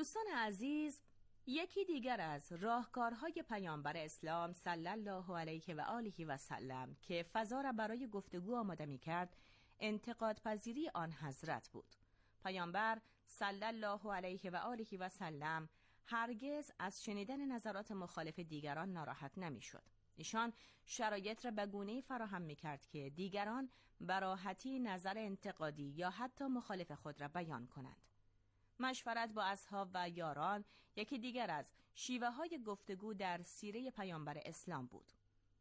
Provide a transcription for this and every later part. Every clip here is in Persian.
دوستان عزیز، یکی دیگر از راهکارهای پیامبر اسلام صلی الله علیه و آله و سلم که فضا را برای گفتگو آماده می کرد، انتقاد پذیری آن حضرت بود. پیامبر صلی الله علیه و آله و سلم هرگز از شنیدن نظرات مخالف دیگران ناراحت نمی شد. ایشان شرایط را به گونه‌ای فراهم می کرد که دیگران به راحتی نظر انتقادی یا حتی مخالف خود را بیان کنند. مشورت با اصحاب و یاران یکی دیگر از شیوه های گفتگو در سیره پیامبر اسلام بود.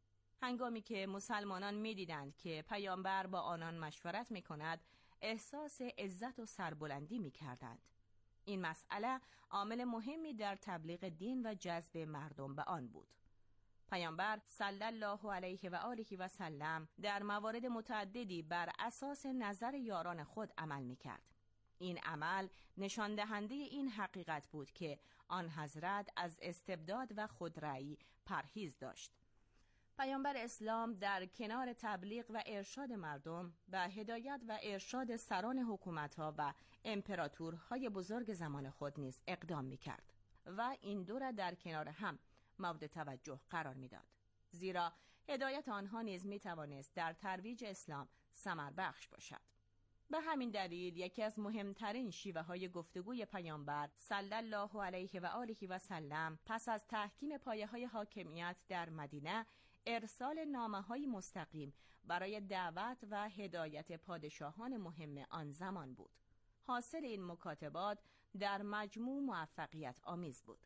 هنگامی که مسلمانان می دیدند که پیامبر با آنان مشورت می کند، احساس عزت و سربلندی می کردند. این مسئله عامل مهمی در تبلیغ دین و جذب مردم به آن بود. پیامبر صلی الله علیه و آله و سلم در موارد متعددی بر اساس نظر یاران خود عمل می کرد. این عمل نشان دهنده این حقیقت بود که آن حضرت از استبداد و خودرأیی پرهیز داشت. پیامبر اسلام در کنار تبلیغ و ارشاد مردم به هدایت و ارشاد سران حکومت‌ها و امپراتورهای بزرگ زمان خود نیز اقدام می‌کرد و این دو را در کنار هم مورد توجه قرار می‌داد، زیرا هدایت آنها نیز می‌توانست در ترویج اسلام ثمر بخش باشد. به همین دلیل یکی از مهمترین شیوه‌های گفتگوی پیامبر صلی الله علیه و آله و سلم پس از تحکیم پایه‌های حاکمیت در مدینه، ارسال نامه‌های مستقیم برای دعوت و هدایت پادشاهان مهم آن زمان بود. حاصل این مکاتبات در مجموع موفقیت آمیز بود.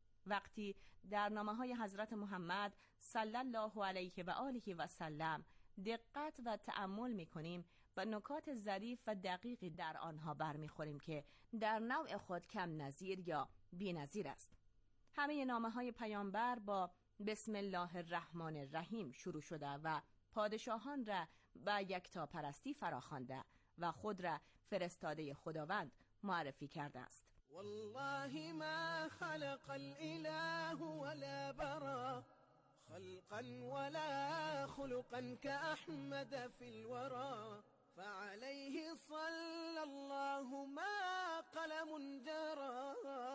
وقتی در نامه‌های حضرت محمد صلی الله علیه و آله و سلم دقت و تأمل می‌کنیم و نکات ظریف و دقیقی در آنها برمی‌خوریم که در نوع خود کم نظیر یا بی‌نظیر است. همه نامه‌های پیامبر با بسم الله الرحمن الرحیم شروع شده و پادشاهان را به یکتاپرستی فراخوانده و خود را فرستاده خداوند معرفی کرده است. والله ما خلق الاله ولا برا خلقا ولا خلقا كأحمد في الورى فعليه صلى الله ما قلم جرى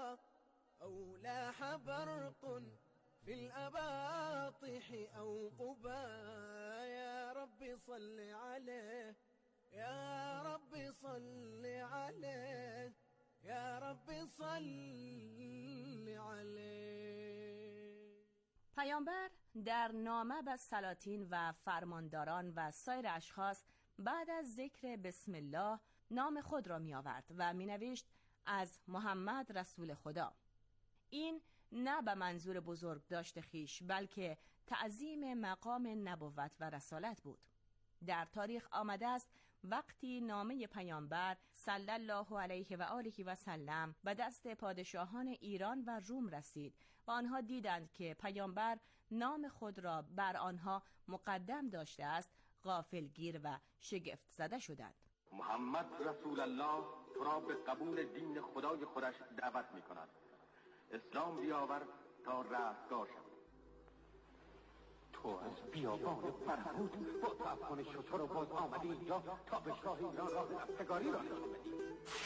أو لاح برق في الأباطح أو قبا يا رب صل عليه يا رب صل عليه يا رب صل عليه. پیامبر در نامه به سلاطین و فرمانداران و سایر اشخاص بعد از ذکر بسم الله نام خود را می آورد و می نوشت از محمد رسول خدا. این نه به منظور بزرگ داشت خویش، بلکه تعظیم مقام نبوت و رسالت بود. در تاریخ آمده است وقتی نامه پیامبر صلی الله علیه و آله و سلم به دست پادشاهان ایران و روم رسید و آنها دیدند که پیامبر نام خود را بر آنها مقدم داشته است، غافلگیر و شگفت زده شدند. محمد رسول الله تو را به قبول دین خدای خودش دعوت می کند. اسلام بیاور تا رستگار شود. تو از بیابان فرهود با تعفن شتر و باز آمدی اینجا تا به شاه ایران راه رستگاری را نشان بدی.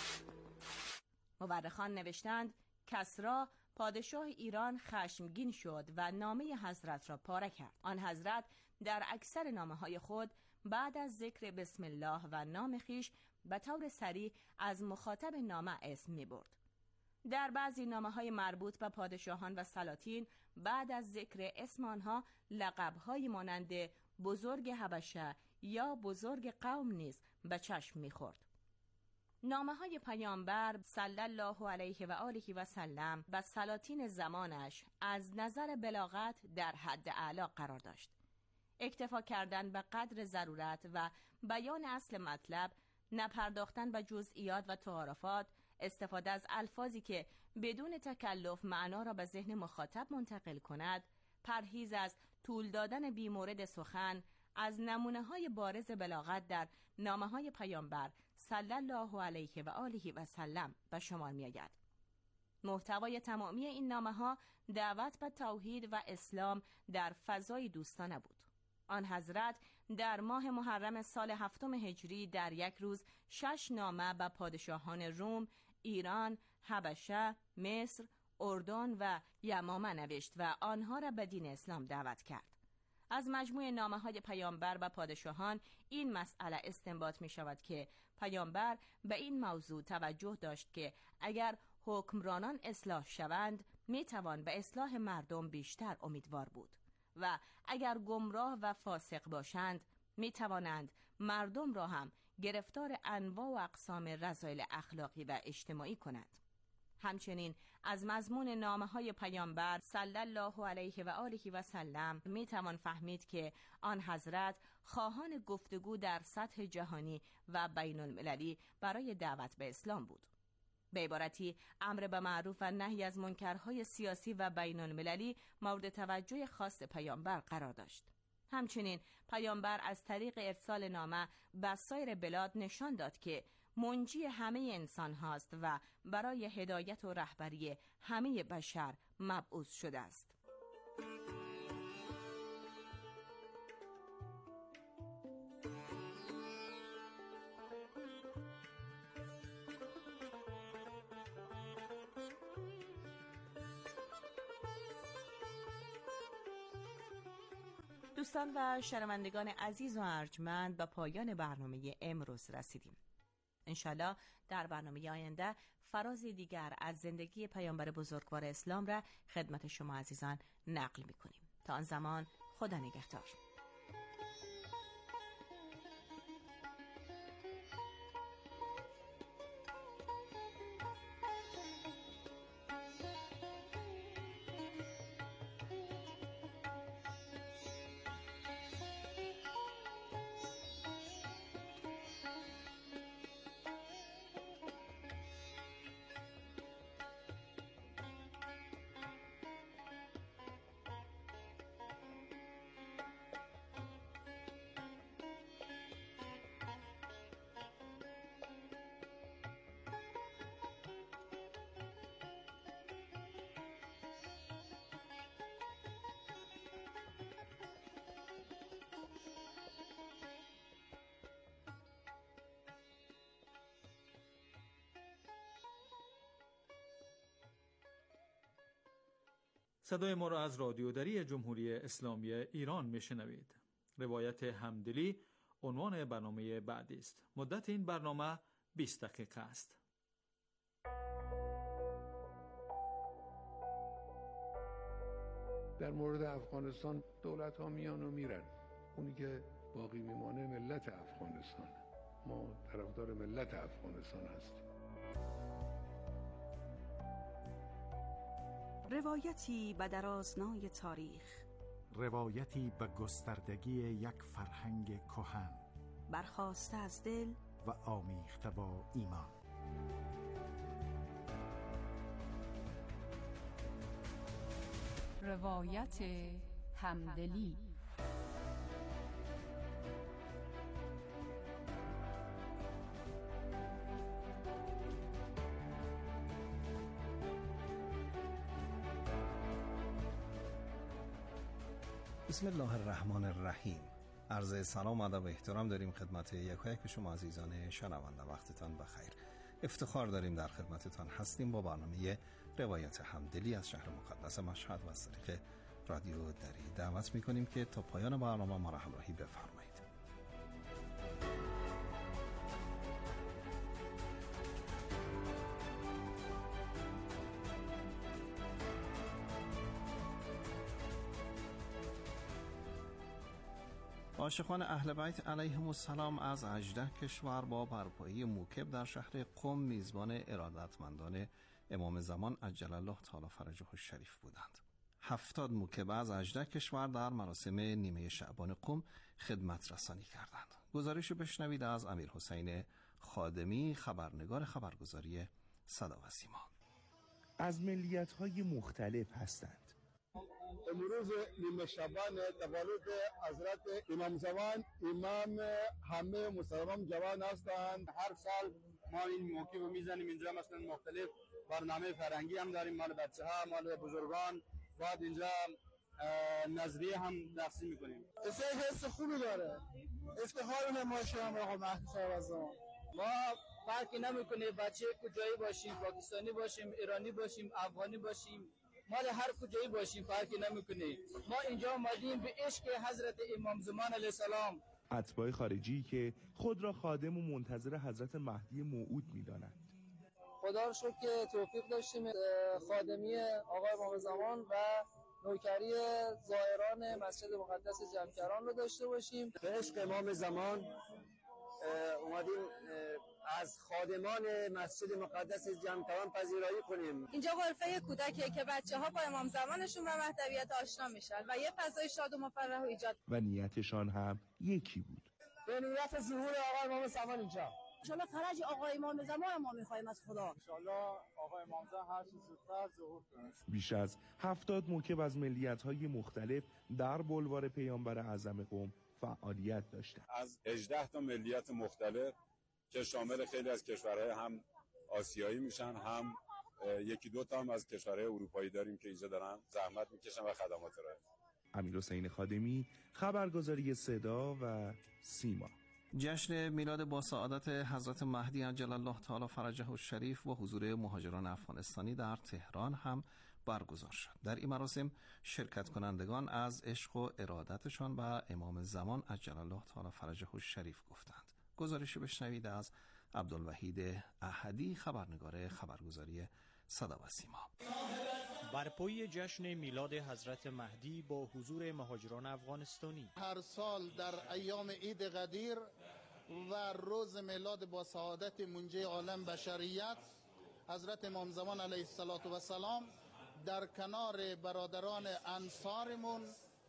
مورخان نوشتند کسری پادشاه ایران خشمگین شد و نامه حضرت را پاره کرد. آن حضرت در اکثر نامه‌های خود بعد از ذکر بسم الله و نام خویش به طور صریح از مخاطب نامه اسم می‌برد. در بعضی نامه‌های مربوط به پادشاهان و سلاطین بعد از ذکر اسم آنها لقب‌های مانند بزرگ حبشه یا بزرگ قوم نیز به چشم می‌خورد. نامه‌های پیامبر صلی الله علیه و آله و سلم و سلاطین زمانش از نظر بلاغت در حد اعلی قرار داشت. اکتفا کردن به قدر ضرورت و بیان اصل مطلب، نپرداختن به جزئیات و تعارفات، استفاده از الفاظی که بدون تکلف معنا را به ذهن مخاطب منتقل کند، پرهیز از طول دادن بیمورد سخن، از نمونه‌های بارز بلاغت در نامه‌های پیامبر صلی الله علیه و آله و سلم به شمار می‌آید. محتوای تمامی این نامه‌ها دعوت به توحید و اسلام در فضای دوستانه بود. آن حضرت در ماه محرم سال 7 هجری در یک روز 6 نامه به پادشاهان روم، ایران، حبشه، مصر، اردن و یمامه نوشت و آنها را به دین اسلام دعوت کرد. از مجموع نامه‌های پیامبر و پادشاهان این مسئله استنباط می شود که پیامبر به این موضوع توجه داشت که اگر حکمرانان اصلاح شوند می توان به اصلاح مردم بیشتر امیدوار بود و اگر گمراه و فاسق باشند می توانند مردم را هم گرفتار انواع و اقسام رذایل اخلاقی و اجتماعی کنند. همچنین از مضمون نامه‌های پیامبر صلی الله علیه و آله و سلم می توان فهمید که آن حضرت خواهان گفتگو در سطح جهانی و بین المللی برای دعوت به اسلام بود. به عبارتی امر به معروف و نهی از منکرهای سیاسی و بین المللی مورد توجه خاص پیامبر قرار داشت. همچنین پیامبر از طریق ارسال نامه به سایر بلاد نشان داد که منجی همه انسان هاست و برای هدایت و رهبری همه بشر مبعوث شده است. دوستان و شنوندگان عزیز و ارجمند، به پایان برنامه امروز رسیدیم. انشالله در برنامه آینده فرازی دیگر از زندگی پیامبر بزرگوار اسلام را خدمت شما عزیزان نقل می‌کنیم. تا آن زمان خدا نگهدار. صدای ما را از رادیوداری جمهوری اسلامی ایران میشنوید. روایت همدلی عنوان برنامه بعدی است. مدت این برنامه 20 دقیقه است. در مورد افغانستان دولت ها میان و میرن، اونی که باقی میمانه ملت افغانستان. ما طرفدار ملت افغانستان هستیم. روایتی به درازنای تاریخ، روایتی به گستردگی یک فرهنگ کهن، برخاسته از دل و آمیخته با ایمان. روایت همدلی. بسم الله الرحمن الرحیم. عرض سلام و ادب و احترام داریم خدمت یکایک شما عزیزان شنونده. وقتتان بخیر. افتخار داریم در خدمتتان هستیم با برنامه روایت همدلی از شهر مقدس مشهد و از طریق رادیو دری. دعوت میکنیم که تا پایان برنامه ما را همراهی بفرمایید. عاشقان اهل بیت علیهم السلام از 18 کشور با برپایی موکب در شهر قم میزبان ارادتمندان امام زمان عجل الله تعالی فرجه الشریف بودند. 70 موکب از 18 کشور در مراسم نیمه شعبان قم خدمت رسانی کردند. گزارش بشنوید از امیر حسین خادمی، خبرنگار خبرگزاری صدا و سیما. از ملیت‌های مختلف هستند. امروز نیمه شعبان تولد حضرت امام زمان، امام همه مسلمان جوان هستند. هر سال ما این موکب رو میزنیم اینجا، مثلا مختلف برنامه فرهنگی هم داریم، مال بچه ها، مال بزرگان. بعد اینجا نظریه هم تقسیم میکنیم. حس خوبی داره، افتخار نمایش هم آقا مهدی صاحب از زمان. ما فرقی نمیکنه بچه کجایی باشیم، پاکستانی باشیم، ایرانی باشیم، افغانی باشیم، مال هر کجایی باشیم فرقی نمیکنه. ما اینجا اومدیم به عشق حضرت امام زمان علیه السلام. اتباع خارجی که خود را خادم و منتظر حضرت مهدی موعود می‌دانند. خدا رو شکر که توفیق داشتیم خادمی آقای امام زمان و نوکری زائران مسجد مقدس جمکران رو داشته باشیم. به عشق امام زمان اومدیم از خادمان مسجد مقدس جمکران پذیرایی کنیم. اینجا غرفه کودکیه که بچه‌ها با امام زمانشون و مهدویت آشنا میشن و یه فضای شاد و مفرح و ایجاد. و نیتشان هم یکی بود. به نیت ظهور آقای امام زمان اینجا. انشالله فرج آقای امام زمان ما میخوایم از خدا. انشالله آقای امام زمان هر چه زودتر ظهور کنه. بیش از 70 موکب از ملیت‌های مختلف در بلوار پیامبر اعظم قم فعالیت داشتند. از 18 تا ملیت مختلف که شامل خیلی از کشورهای هم آسیایی میشن، هم یکی دو تا هم از کشورهای اروپایی داریم که اینجا دارن زحمت میکشن و خدمات ارائه. امیرحسین خادمی، خبرگزاری صدا و سیما. جشن میلاد با سعادت حضرت مهدی عجل الله تعالی فرجه الشریف و حضور مهاجران افغانستانی در تهران هم برگزار شد. در این مراسم شرکت کنندگان از عشق و ارادتشان و امام زمان عجل الله تعالی فرجه الشریف گفتند. گزارش بشنوید از عبدالوحید احدی، خبرنگار خبرگزاری صدا و سیما. برپایی جشن میلاد حضرت مهدی با حضور مهاجران افغانستانی. هر سال در ایام عید قدیر و روز میلاد با سعادت منجی عالم بشریت حضرت امام زمان علیه السلام در کنار برادران انصارمون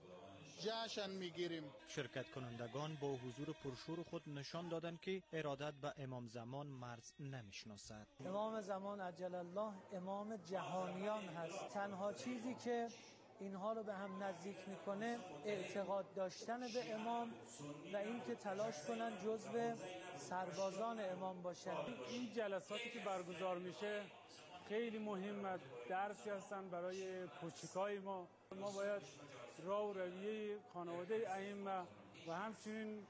جشن میگیریم. شرکت کنندگان با حضور پرشور خود نشان دادند که ارادت به امام زمان مرز نمیشناسد. امام زمان عجل الله امام جهانیان هست. تنها چیزی که اینها رو به هم نزدیک میکنه اعتقاد داشتن به امام و اینکه تلاش کنن جزو سربازان امام باشن. این جلساتی که برگزار میشه خیلی مهمه، درسی هستن برای کوچکای ما. ما باید راه و رویه خانواده ائمه و همچنین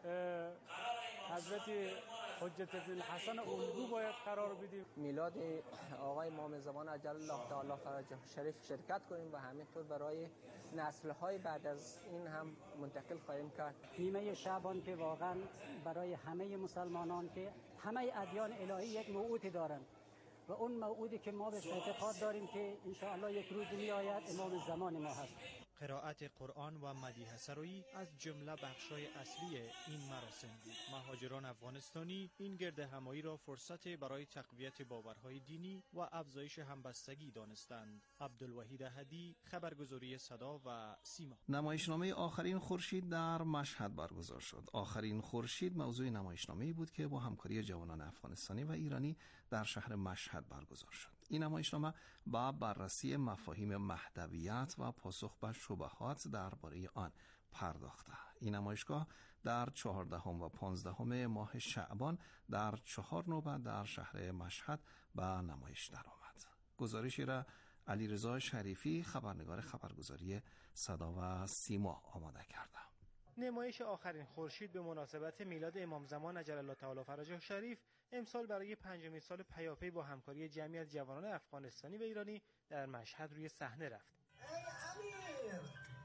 حضرت حجت الحسن الگو باید قرار بدیم. میلاد آقای امام زمان عجل الله تعالی فرجه الشریف شرکت کنیم و همینطور برای نسل‌های بعد از این هم منتقل خواهیم کرد. نیمه شعبان که واقعا برای همه مسلمانان که همه ادیان الهی یک موعودی دارند و اون موعودی که ما به اعتقاد داریم که ان شاء الله یک روز میآید امام زمان ما هست. قرائت قرآن و مدیحه سرایی از جمله بخشای اصلی این مراسم بود. مهاجران افغانستانی این گرد همایی را فرصت برای تقویت باورهای دینی و افزایش همبستگی دانستند. عبدالوحید احدی، خبرگزاری صدا و سیما. نمایشنامه آخرین خورشید در مشهد برگزار شد. آخرین خورشید موضوع نمایشنامه‌ای بود که با همکاری جوانان افغانستانی و ایرانی در شهر مشهد برگزار شد. این نمایشنامه با بررسی مفاهیم مهدویت و پاسخ به شبهات درباره آن پرداخته. این نمایشگاه در 14 و 15 ماه شعبان در 4 نوبت در شهر مشهد به نمایش درآمد. گزارشی را علیرضا شریفی، خبرنگار خبرگزاری صدا و سیما آماده کرده. نمایش آخرین خورشید به مناسبت میلاد امام زمان عجل الله تعالی فرجه الشریف امسال برای 5مین سال پیاپی با همکاری جمعی از جوانان افغانستانی و ایرانی در مشهد روی صحنه رفت. ای امیر،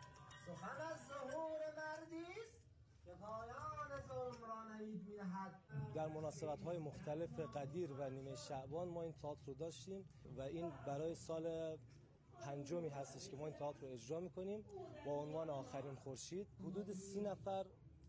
سخن از ظهور مردیست که پایان ظلم را نوید می‌دهد. در مناسبت‌های مختلف قدیر و نیمه شعبان ما این تئاتر رو داشتیم و این برای سال 5می هستش که ما این تئاتر رو اجرا می‌کنیم با عنوان آخرین خورشید. حدود 30 نفر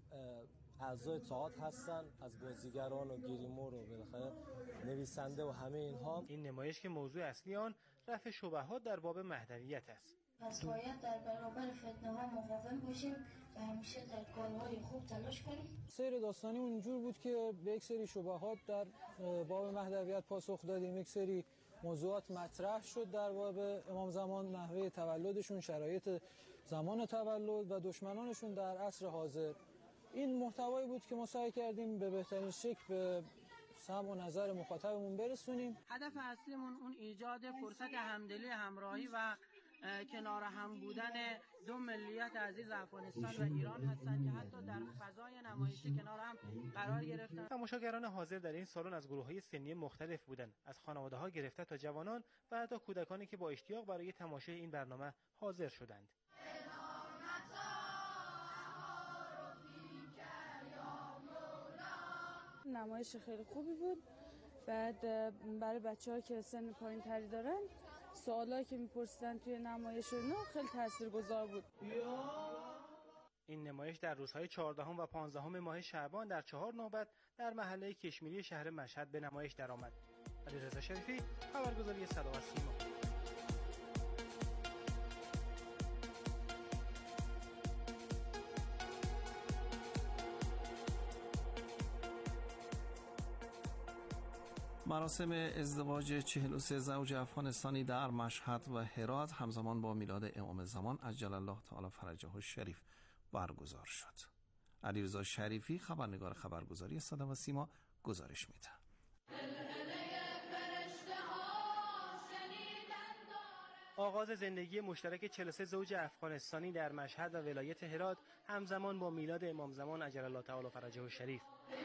اعضای تئاتر هستن، از بازیگران و گریمور و بالاخره نویسنده و همه اینها. این نمایش که موضوع اصلی آن رفع شبهات در باب مهدویت است. پس باید در برابر فتنه‌ها مقاوم باشیم و همیشه در کارهای خوب تلاش کنیم. سیر داستانی اونجور بود که به یک سری شبهات در باب مهدویت پاسخ دادیم، یک سری موضوعات مطرح شد در باب امام زمان، نحوه تولدشون، شرایط زمان تولد و دشمنانشون در عصر حاضر. این محتوایی بود که ما سعی کردیم به بهترین شکل به سمع و نظر مخاطبمون برسونیم. هدف اصلیمون اون ایجاد فرصت همدلی، همراهی و کنار هم بودن دو ملیت عزیز افغانستان و ایران هستند که حتی در فضای نمایشی کنار هم قرار گرفتند. تماشاگران حاضر در این سالن از گروه‌های سنی مختلف بودند، از خانواده‌ها گرفته تا جوانان و حتی کودکانی که با اشتیاق برای تماشای این برنامه حاضر شدند. نمایش خیلی خوبی بود. بعد برای بچه‌ها که سن پایین تری دارن سوالایی که میپرسیدن توی نمایش اینا خیلی تاثیرگذار بود. این نمایش در روزهای 14 و 15 ماه شعبان در 4 نوبت در محله کشمیری شهر مشهد به نمایش درآمد. علیرضا شریفی، خبرگزاری صدا و سیما. مراسم ازدواج 43 زوج افغانستانی در مشهد و هرات همزمان با میلاد امام زمان عجل الله تعالی فرجه الشریف برگزار شد. علیرضا شریفی، خبرنگار خبرگزاری صدا و سیما، گزارش میده. آغاز زندگی مشترک 43 زوج افغانستانی در مشهد و ولایت هرات همزمان با میلاد امام زمان عجل الله تعالی فرجه الشریف.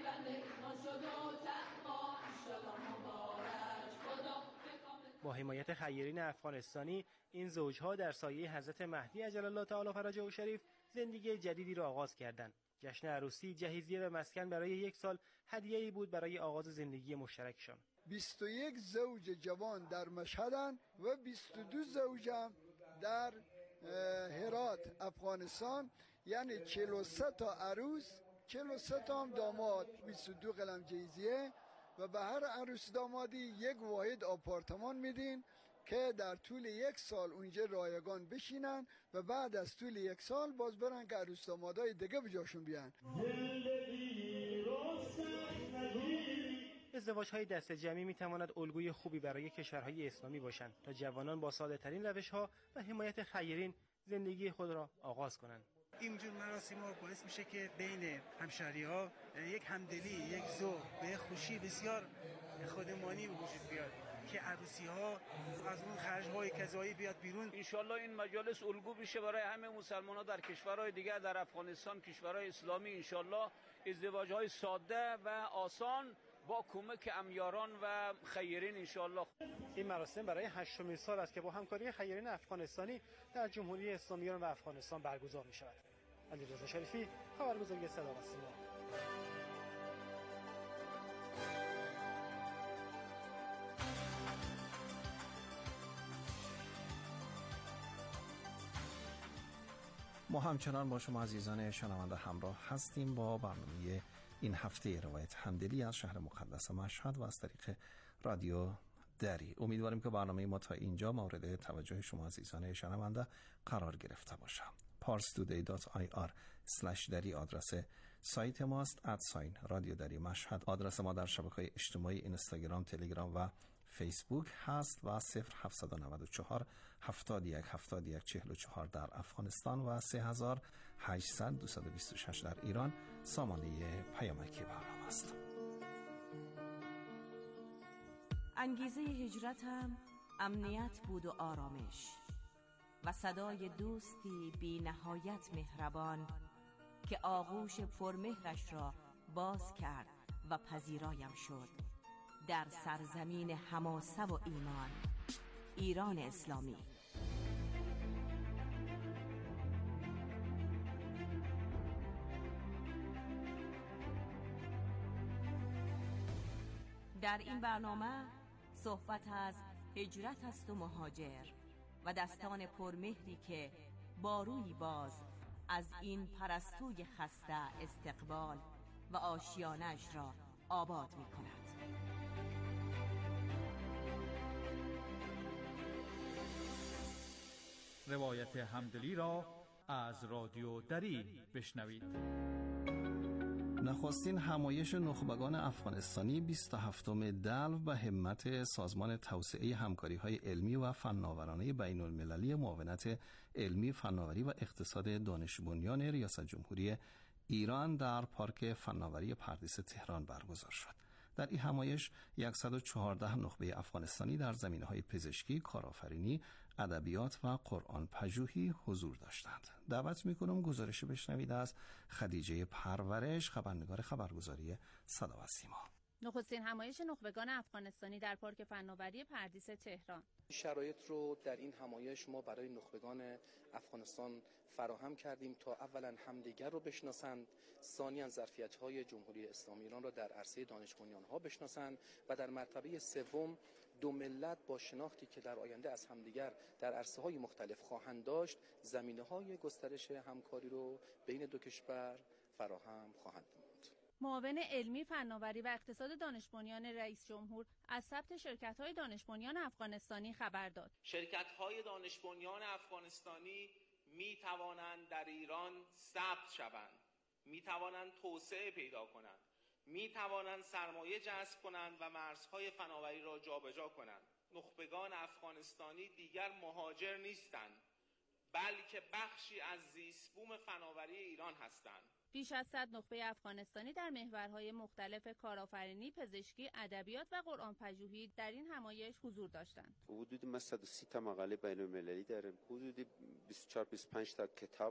با حمایت خیرین افغانستانی این زوجها در سایه حضرت مهدی عجل الله تعالی فرجه الشریف زندگی جدیدی را آغاز کردند. جشن عروسی، جهیزیه و مسکن برای 1 سال هدیه‌ای بود برای آغاز زندگی مشترکشان. 21 زوج جوان در مشهدن و 22 زوج در هرات افغانستان، یعنی 43 تا عروس، 43 تا هم داماد، 22 قلم جهیزیه و به هر عروس دامادی 1 واحد آپارتمان میدین که در طول 1 سال اونجا رایگان بشینن و بعد از طول 1 سال باز برن که عروس دامادای دیگه به جاشون بیان. ازدواج‌های دست جمعی می‌تواند الگوی خوبی برای کشورهای اسلامی باشند تا جوانان با ساده‌ترین روش‌ها و حمایت خیرین زندگی خود را آغاز کنند. اینجور مراسم‌ها باعث میشه که بین همشهری‌ها یک همدلی، یک ذوق و خوشی بسیار خودمانی به وجود بیاد که عروسی‌ها از اون خرج‌های کذایی بیاد بیرون. انشالله این مجالس الگو بشه برای همه مسلمان‌ها در کشورهای دیگر، در افغانستان، کشورهای اسلامی. انشالله ازدواج‌های ساده و آسان با کمک امیاران و خیرین انشالله. این مراسم برای 8مین سال است که با همکاری خیرین افغانستانی در جمهوری اسلامی ایران و افغانستان برگزار می شود. علیرضا شریفی، خبرگزاری صدا و سیما. ما همچنان با شما عزیزان شنونده همراه هستیم با برنامه این هفته روایت همدلی از شهر مقدس مشهد و از طریق رادیو دری. امیدواریم که برنامه ما تا اینجا مورد توجه شما عزیزان شنونده قرار گرفته باشه. parstoday.ir/dari آدرس سایت ماست. رادیو دری مشهد آدرس ما در شبکه‌های اجتماعی اینستاگرام، تلگرام و فیسبوک هست و 0794 71 71 44 در افغانستان و 3800 226 در ایران سامانه پیامکی برنامه است. انگیزه هجرتم امنیت بود و آرامش و صدای دوستی بی نهایت مهربان که آغوش پرمهرش را باز کرد و پذیرایم شد در سرزمین حماسه و ایمان، ایران اسلامی. در این برنامه صحبت از هجرت است و مهاجر و دستان پرمهری که با روی باز از این پرستوی خسته استقبال و آشیانش را آباد می کند. روایت همدلی را از رادیو دری بشنوید. نخستین همایش نخبگان افغانستانی 27م دلو به همت سازمان توسعه همکاری‌های علمی و فناورانه بین‌المللی معاونت علمی، فناوری و اقتصاد دانش بنیان ریاست جمهوری ایران در پارک فناوری پردیس تهران برگزار شد. در این همایش 114 نخبه افغانستانی در زمینه‌های پزشکی، کارآفرینی، ادبیات و قرآن پژوهی حضور داشتند. دعوت میکنم گزارش بشنوید از خدیجه پرورش، خبرنگار خبرگزاری صدا و سیما. نخستین همایش نخبگان افغانستانی در پارک فناوری پردیس تهران. شرایط رو در این همایش ما برای نخبگان افغانستان فراهم کردیم تا اولا همدیگر رو بشناسند، ثانیاً ظرفیت‌های جمهوری اسلامی ایران را در عرصه دانش بنیان‌ها بشناسند و در مرتبه سوم دو ملت با شناختی که در آینده از همدیگر در عرصه‌های مختلف خواهند داشت، زمینه‌های گسترش همکاری رو بین دو کشور فراهم خواهند نمود. معاون علمی، فناوری و اقتصاد دانش بنیان رئیس جمهور از ثبت شرکت‌های دانش بنیان افغانستانی خبر داد. شرکت‌های دانش بنیان افغانستانی می توانند در ایران ثبت شوند، می توانند توسعه پیدا کنند، می توانند سرمایه جذب کنند و مرزهای فناوری را جابجا کنند. نخبگان افغانستانی دیگر مهاجر نیستند، بلکه بخشی از زیستبوم فناوری ایران هستند. بیش از 100 نخبه افغانستانی در محورهای مختلف کارآفرینی، پزشکی، ادبیات و قرآن پژوهی در این همایش حضور داشتند. حدود ما 130 تا مقاله بین‌المللی داریم، حدود 24-25 تا کتاب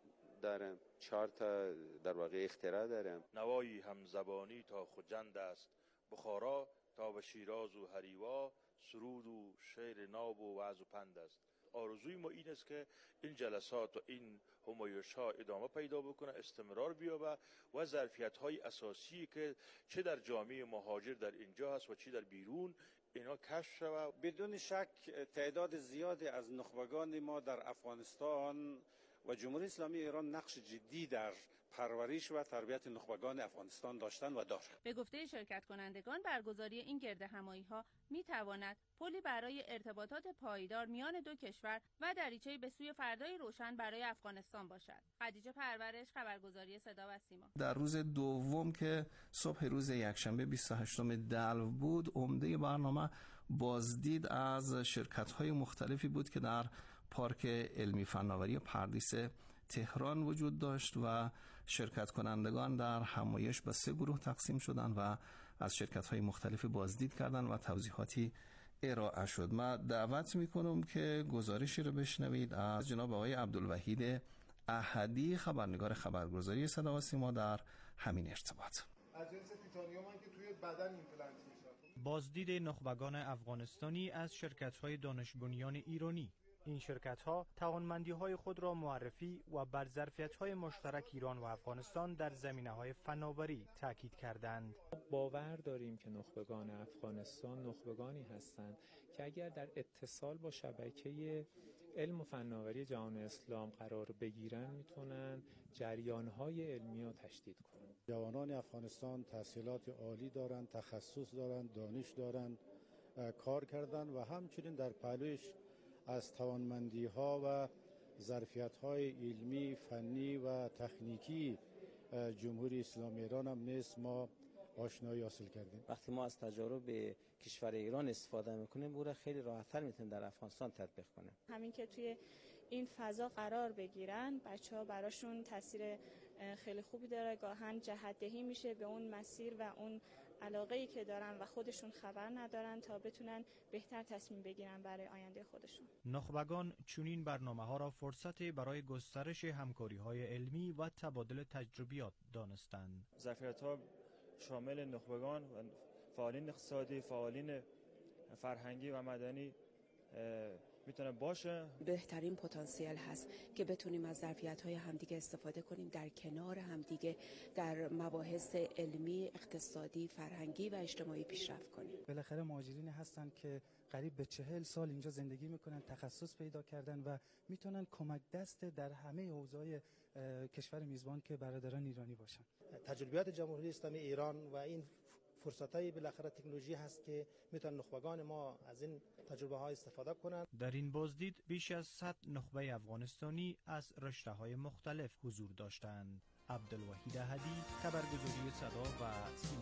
داریم، 4 تا در واقع اختراع داریم. نوایی همزبانی تا خجند است، بخارا تا به شیراز و هریوا، سرود و شعر ناب و وعظ و پند است. آرزوی ما این است که این جلسات و این همایش‌ها ادامه پیدا بکنه، استمرار بیابه و ظرفیت‌های اساسی که چه در جامعه مهاجر در اینجا هست و چه در بیرون اینا کشف شود. بدون شک تعداد زیادی از نخبگان ما در افغانستان و جمهوری اسلامی ایران نقش جدی در پرورش و تربیت نخبگان افغانستان داشتن و دارند. به گفته شرکت کنندگان، برگزاری این گرد همایی‌ها می‌تواند پلی برای ارتباطات پایدار میان دو کشور و دریچه‌ای به سوی فردای روشن برای افغانستان باشد. خدیجه پرورش، خبرگزاری صدا و سیما. در روز دوم که صبح روز یکشنبه 28 دلو بود، عمده برنامه بازدید از شرکت‌های مختلفی بود که در پارک علمی فناوری پردیس تهران وجود داشت و شرکت کنندگان در همایش به 3 گروه تقسیم شدند و از شرکت‌های مختلفی بازدید کردند و توضیحاتی ارائه شد. من دعوت میکنم که گزارشی رو بشنوید از جناب آقای عبدالوحید احدی، خبرنگار خبرگزاری صدا و سیما در همین ارتباط. از جنس تیتانیوم که توی بدن ایمپلنت میشه. بازدید نخبگان افغانستانی از شرکت‌های دانش بنیان ایرانی. این شرکت‌ها توانمندی‌های خود را معرفی و بر ظرفیت‌های مشترک ایران و افغانستان در زمینه‌های فناوری تاکید کردند. باور داریم که نخبگان افغانستان نخبگانی هستند که اگر در اتصال با شبکه علم و فناوری جهان اسلام قرار بگیرن میتونن جریان‌های علمی را تشدید کنند. جوانان افغانستان تحصیلات عالی دارند، تخصص دارند، دانش دارند، کار کردند و همچنین در پهلوش از توانمندی‌ها و ظرفیت‌های علمی، فنی و تکنیکی جمهوری اسلامی ایران هم نیست ما آشنایی حاصل کردیم. وقتی ما از تجارب کشور ایران استفاده میکنیم، بوده خیلی راحت‌تر میتونیم در افغانستان تطبیق کنیم. همین که توی این فضا قرار بگیرن، بچه‌ها براشون تاثیر خیلی خوبی داره، گاهن جهت‌دهی میشه به اون مسیر و اون علاقه‌ای که دارن و خودشون خبر ندارن تا بتونن بهتر تصمیم بگیرن برای آینده خودشون. نخبگان چنین برنامه‌ها را فرصت برای گسترش همکاری‌های علمی و تبادل تجربیات دانستند. ظرفیت‌ها شامل نخبگان و فعالین اقتصادی، فعالین فرهنگی و مدنی میتونه باشه. بهترین پتانسیل هست که بتونیم از ظرفیت‌های همدیگه استفاده کنیم، در کنار همدیگه در مباحث علمی، اقتصادی، فرهنگی و اجتماعی پیشرفت کنیم. بالاخره مهاجرین هستن که قریب به 40 سال اینجا زندگی میکنن، تخصص پیدا کردن و میتونن کمک دست در همه حوزه‌های کشور میزبان که برادران ایرانی باشن. تجربیات جمهوری اسلامی ایران و این فرصت‌های بالاخره تکنولوژی هست که میتونن نخبگان ما از این تجربه‌ها استفاده کنند. در این بازدید بیش از 100 نخبه افغانستانی از رشته‌های مختلف حضور داشتند. عبدالوحید احدی، خبرگزاری صدا و سیما.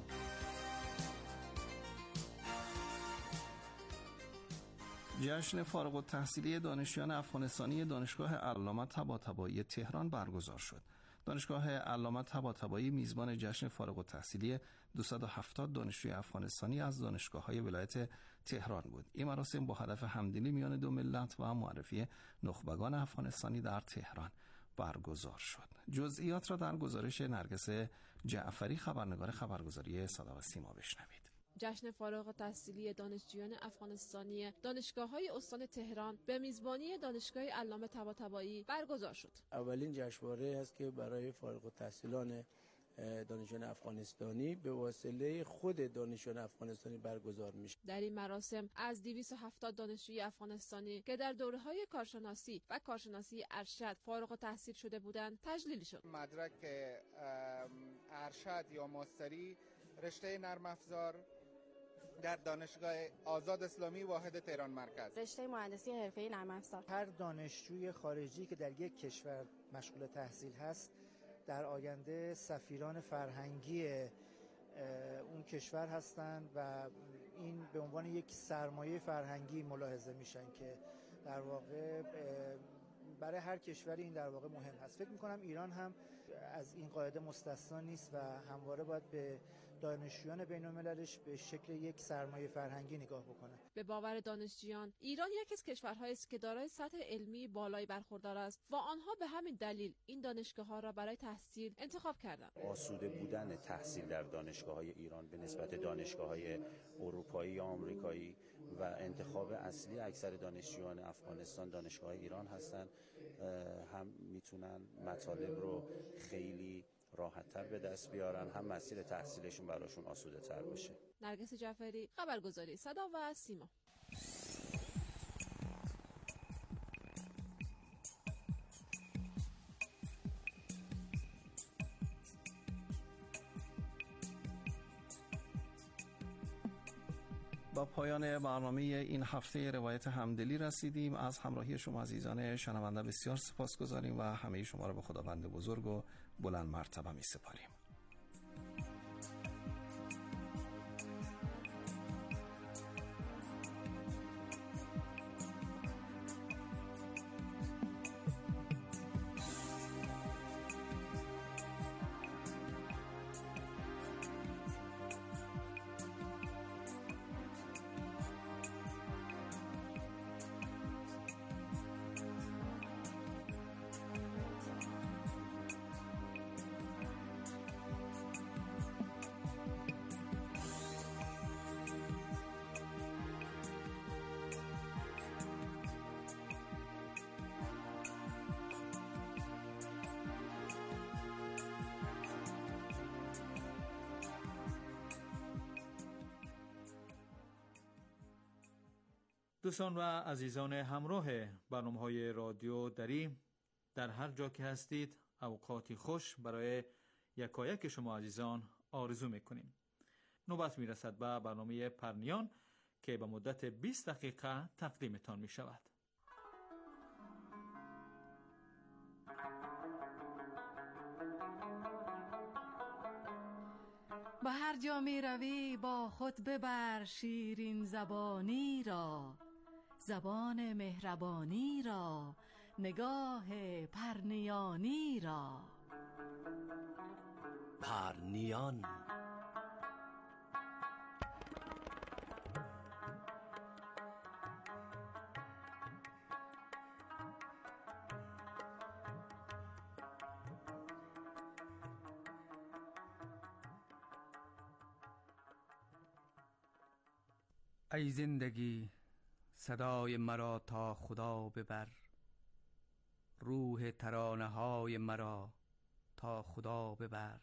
جشن فارغ التحصیلی دانشجویان افغانستانی دانشگاه علامه طباطبایی تهران برگزار شد. دانشگاه علامه طباطبایی میزبان جشن فارغ التحصیلی 270 دانشجوی افغانستانی از دانشگاه‌های ولایت تهران بود. این مراسم با هدف همدلی میان دو ملت و معرفی نخبگان افغانستانی در تهران برگزار شد. جزئیات را در گزارش نرگس جعفری، خبرنگار خبرگزاری صدا و سیما، بشنوید. جشن فارغ التحصیلی دانشجویان افغانستانی دانشگاه‌های استان تهران به میزبانی دانشگاه علامه طباطبایی برگزار شد. اولین جشنواره است که برای فارغ التحصیلان دانشجویان افغانستانی به واسطه خود دانشجویان افغانستانی برگزار میشه. در این مراسم از 270 دانشجوی افغانستانی که در دوره‌های کارشناسی و کارشناسی ارشد فارغ التحصیل شده بودند تجلیل شد. مدرک ارشد یا ماستری رشته نرم افزار در دانشگاه آزاد اسلامی واحد تهران مرکز، رشته مهندسی حرفه‌ای نرم افزار. هر دانشجوی خارجی که در یک کشور مشغول تحصیل هست در آینده سفیران فرهنگی اون کشور هستند و این به عنوان یک سرمایه فرهنگی ملاحظه میشن که در واقع برای هر کشوری این در واقع مهم هست. فکر میکنم ایران هم از این قاعده مستثنا نیست و همواره باید به دانشجویان بین‌المللش به شکل یک سرمایه فرهنگی نگاه بکنه. به باور دانشجویان ایران یکی از کشورهایی است که دارای سطح علمی بالایی برخوردار است و آنها به همین دلیل این دانشگاه‌ها را برای تحصیل انتخاب کردند. آسوده بودن تحصیل در دانشگاه‌های ایران به نسبت دانشگاه‌های اروپایی یا آمریکایی و انتخاب اصلی اکثر دانشجویان افغانستان دانشگاه‌های ایران هستند، هم میتونن مطالب رو خیلی راحت‌تر به دست بیارن، هم مسیر تحصیلشون براشون آسوده‌تر باشه. نرگس جعفری، خبرگزاری صدا و سیما. با پایان برنامه این هفته روایت همدلی رسیدیم. از همراهی شما عزیزان شنونده بسیار سپاسگزاریم و همه شما را به خداوند بزرگ و بلند مرتبه می سپاریم. دوستان و عزیزان همراه برنامه‌های رادیو دری، در هر جا که هستید اوقاتی خوش برای یکایک شما عزیزان آرزو میکنیم. نوبت میرسد به برنامه پرنیان که به مدت 20 دقیقه تقدیمتان میشود. به هر جا می روی با خود ببر شیرین زبانی را، زبان مهربانی را، نگاه پرنیانی را. پرنیان. ای زندگی صدای مرا تا خدا ببر، روح ترانه های مرا تا خدا ببر.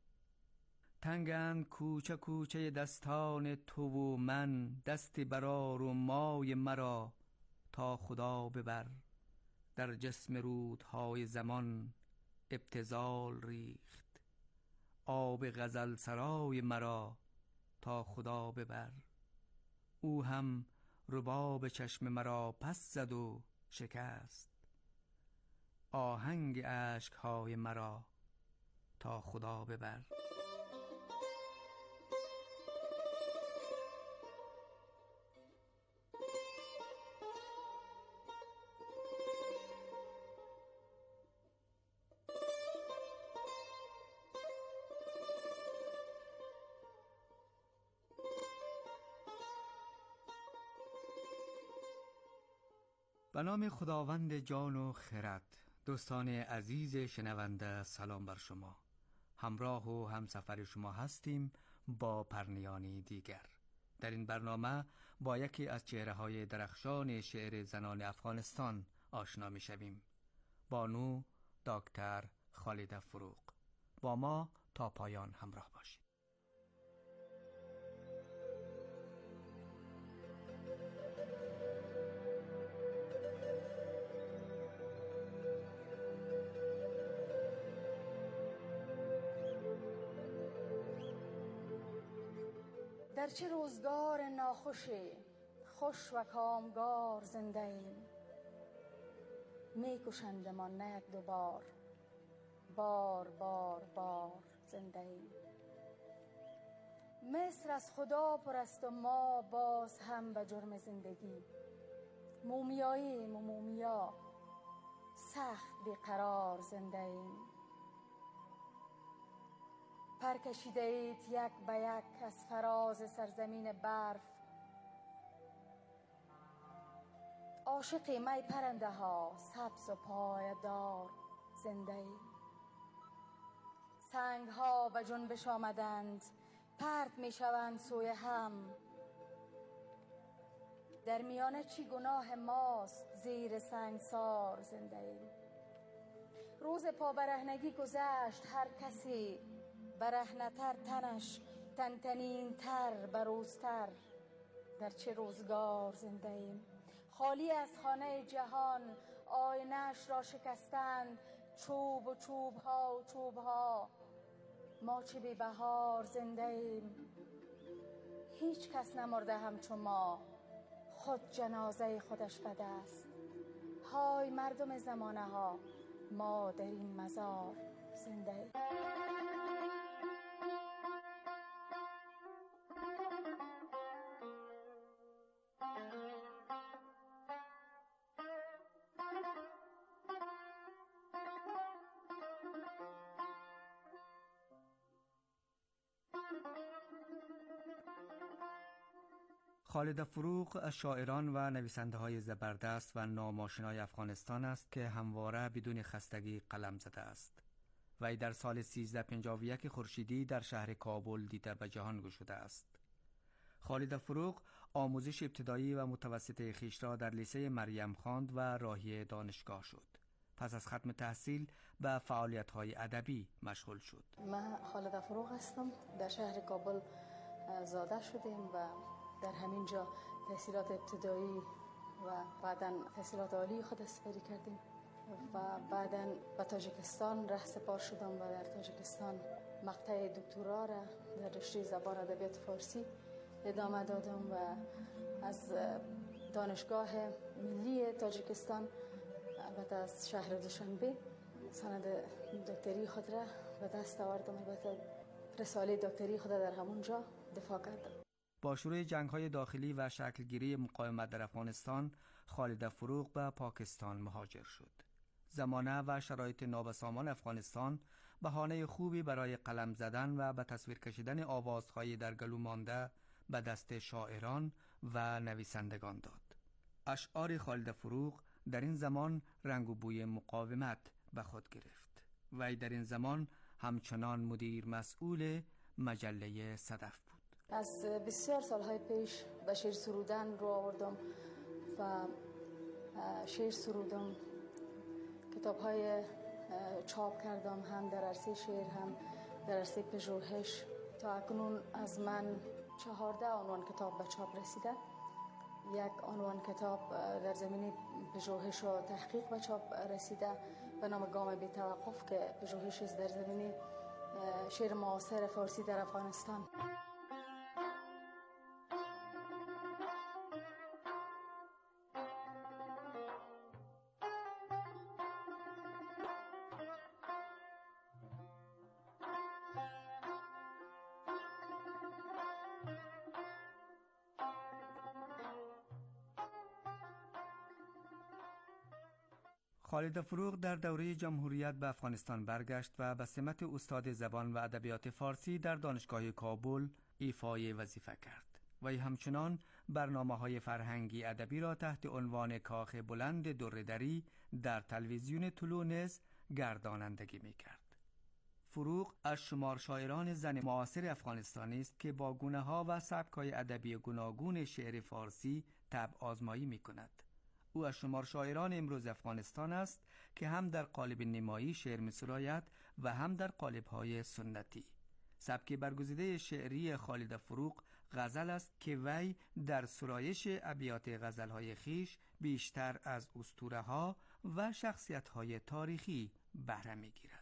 تنگند کوچه کوچه دستان تو و من، دست برار و مای مرا تا خدا ببر. در جسم رودهای زمان ابتذال ریخت، آب غزل سرای مرا تا خدا ببر. او هم رباب چشم مرا پس زد و شکست، آهنگ اشک‌های مرا تا خدا ببر. به نام خداوند جان و خرد. دوستان عزیز شنونده، سلام بر شما. همراه و همسفر شما هستیم با پرنیانی دیگر. در این برنامه با یکی از چهره‌های درخشان شعر زنان افغانستان آشنا می‌شویم. بانو دکتر خالده فروغ. با ما تا پایان همراه باشید. در چه روزگار ناخوشی خوش و کامگار زنده ایم، می کشندمان نه یک دو بار، بار بار بار زنده ایم. مصر از خدا پر است و ما باز هم به جرم زندگی، مومیاییم و مومیا سخت بیقرار زنده ایم. پر کشیده اید یک به یک از فراز سرزمین برف، عاشق می پرنده ها سبز و پایدار زنده ایم. سنگ ها به جنبش آمدند، پرت می شوند سوی هم، در میانه چی گناه ماست زیر سنگسار زنده ایم. روز پا برهنگی گذشت، هر کسی برهنه‌تر تنش تنتنین تر بروزتر. در چه روزگار زنده ایم، خالی از خانه جهان آینه‌اش را شکستند چوب و چوب‌ها و چوب‌ها. ما چه بی بهار زنده ایم، هیچ کس نمرده همچو ما، خود جنازه خودش به دست. های مردم زمانه ها، ما در این مزار زنده ایم. خالده فروغ از شاعران و نویسنده های زبردست و ناماشنای افغانستان است که همواره بدون خستگی قلم زده است. وی در سال 1351 خورشیدی در شهر کابل دیده به جهان گشوده است. خالده فروغ آموزش ابتدایی و متوسطه خویش را در لیسه مریم خواند و راهی دانشگاه شد. پس از ختم تحصیل به فعالیت‌های ادبی مشغول شد. من خالده فروغ هستم، در شهر کابل زاده شدیم و در همینجا تحصیلات ابتدایی و بعداً تحصیلات عالی خود سپری کردیم و بعداً به تاجیکستان رهسپار شدم و در تاجیکستان مقطع دکترا را در رشته زبان ادبیات فارسی ادامه دادم و از دانشگاه ملی تاجیکستان البته از شهر دوشنبه سند دکتری خود را به دست آوردم. البته رساله دکتری خود در همونجا دفاع کردم. با شروع جنگ‌های داخلی و شکلگیری مقاومت در افغانستان، خالده فروغ به پاکستان مهاجر شد. زمانه و شرایط نابسامان افغانستان بهانه خوبی برای قلم زدن و به تصویر کشیدن آوازهای در گلو مانده به دست شاعران و نویسندگان داد. اشعار خالده فروغ در این زمان رنگ و بوی مقاومت به خود گرفت. وی در این زمان همچنان مدیر مسئول مجله صدف بود. از بسیار سالهای پیش به شعر سرودن رو آوردم و شعر سرودم، کتاب‌های چاپ کردم، هم در عرصه شعر هم در عرصه پژوهش. تا اکنون از من 14 عنوان کتاب به چاپ رسیده. یک عنوان کتاب در زمینه پژوهش و تحقیق به چاپ رسیده به نام گام بی توقف که پژوهش است در زمینه شعر معاصر فارسی در افغانستان. خالده فروغ در دوره جمهوریت به افغانستان برگشت و به سمت استاد زبان و ادبیات فارسی در دانشگاه کابل ایفای وظیفه کرد. وی همچنان برنامه‌های فرهنگی ادبی را تحت عنوان کاخ بلند دردری در تلویزیون طلوع نیز گردانندگی می‌کرد. فروغ از شمار شاعران زن معاصر افغانستانی است که با گونه‌ها و سبک‌های ادبی گوناگون شعر فارسی طبع آزمایی می‌کند. او از شمار شاعران امروز افغانستان است که هم در قالب نمایی شعر می‌سراید و هم در قالب‌های سنتی. سبک برگزیده شعری خالد فروغ غزل است که وی در سرایش ابیات غزل‌های خیش بیشتر از اسطوره‌ها و شخصیت‌های تاریخی بهره می‌گیرد.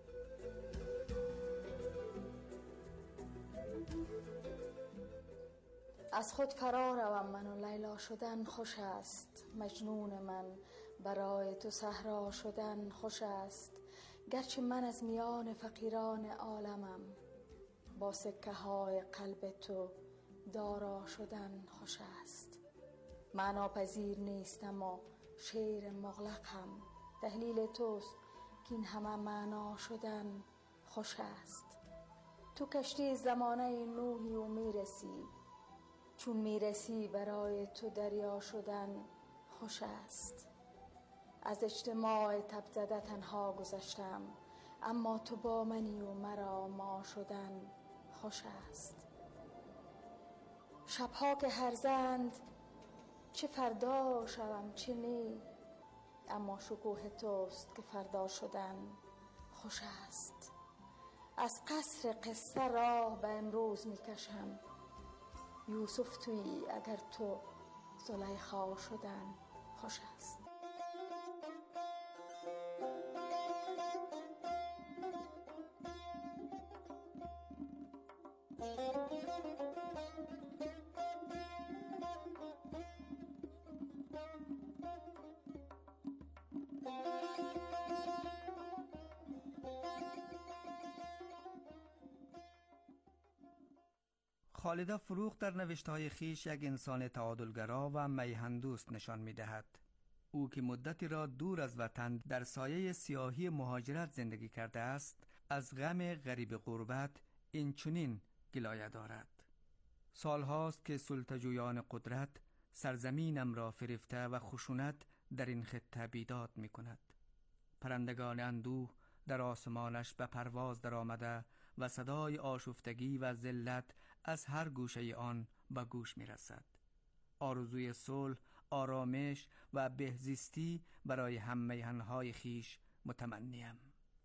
از خود فرا روم من و لیلا شدن خوش است، مجنون من برای تو صحرا شدن خوش است. گرچه من از میان فقیران عالمم، با سکه های قلب تو دارا شدن خوش است. معنا پذیر نیستم و شعر مغلقم، دلیل توست که این همه معنا شدن خوش است. تو کشتی زمانه نوحی و میرسی، چون میرسی برای تو دریا شدن خوش است. از اجتماع تب زده تنها گذشتم، اما تو با منی و مرا ما شدن خوش است. شبها که هرزند چه فردا شوم چه نی، اما شکوه توست که فردا شدن خوش است. از قصر قصه راه به امروز میکشم، یوسف تویی اگر تو زلیخا شدن خوش است. خالد فروغ در نوشته‌های خیش یک انسان تعادلگرا و میهن‌دوست نشان می‌دهد. او که مدتی را دور از وطن در سایه سیاهی مهاجرت زندگی کرده است، از غم غریب غربت اینچنین گلایه دارد: سالهاست که سلطه‌جویان قدرت سرزمینم را فریفته و خشونت در این خطه بیداد می‌کند. پرندگان اندوه در آسمانش به پرواز در آمده و صدای آشفتگی و ذلت از هر گوشه آن به گوش می رسد. آرزوی صلح، آرامش و بهزیستی برای هم میهن‌های خیش متمنیم.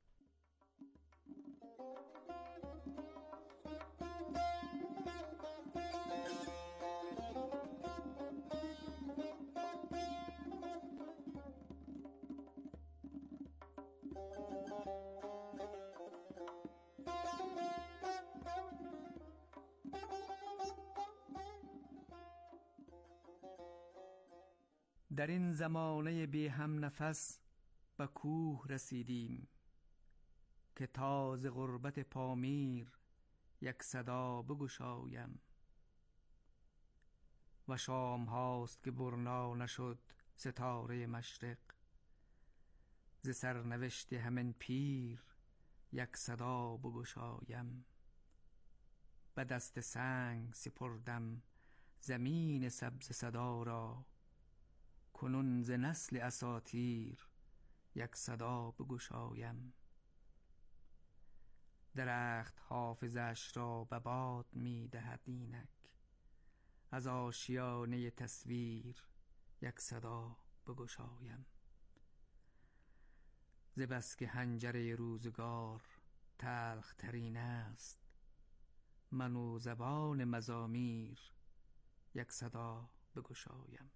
در این زمانه بی هم نفس به کوه رسیدیم، که تاز غربت پامیر یک صدا بگشایم. و شام هاست که برنا نشد ستاره مشرق، ز سرنوشت همین پیر یک صدا بگشایم. به دست سنگ سپردم زمین سبز صدا را، کنون ز نسل اساطیر یک صدا بگشایم. درخت حافظش را به باد می دهد اینک، از آشیانه تصویر یک صدا بگشایم. ز بس که حنجره روزگار تلخ ترین است، من و زبان مزامیر یک صدا بگشایم.